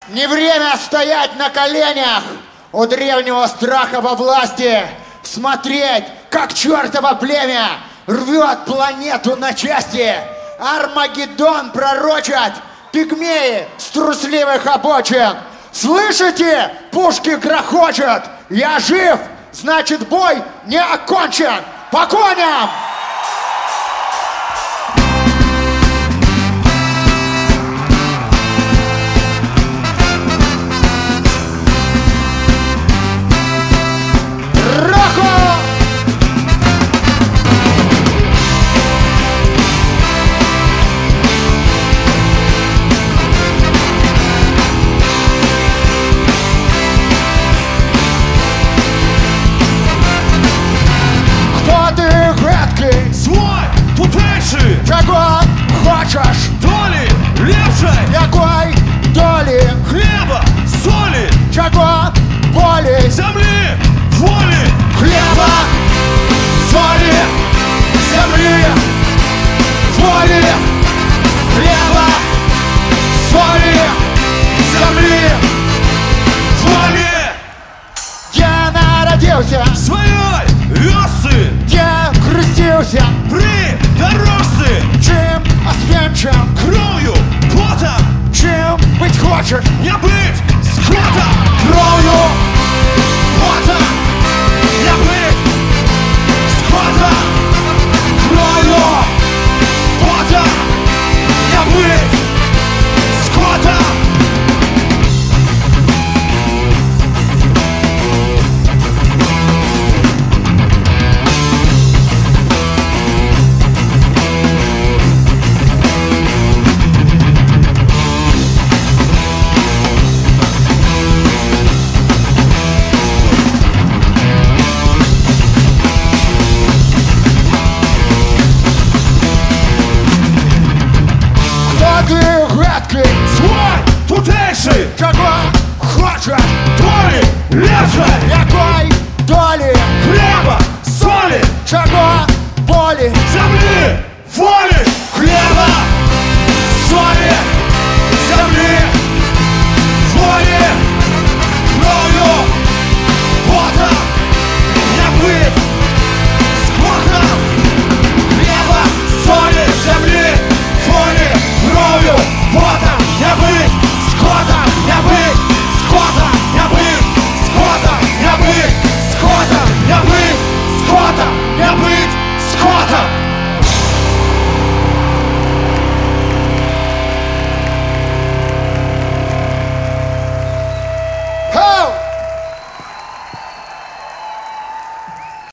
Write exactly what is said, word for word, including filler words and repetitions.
Не время стоять на коленях у древнего страха во власти, смотреть, как чертово племя рвет планету на части. Армагеддон пророчат пигмеи с трусливых обочин. Слышите? Пушки грохочут. Я жив, значит бой не окончен. По коням! Свой, тутейший. Чего хочешь? Доли лепшей. Якой доли? Хлеба, соли. Чего боли? Земли, воли. Хлеба, соли, земли, воли. Хлеба, соли, земли, воли. Где народился? Своей расы. Где крестился? При дорожце. Чем освенчан? Кровью, потом. Чем быть хочешь? Не быть.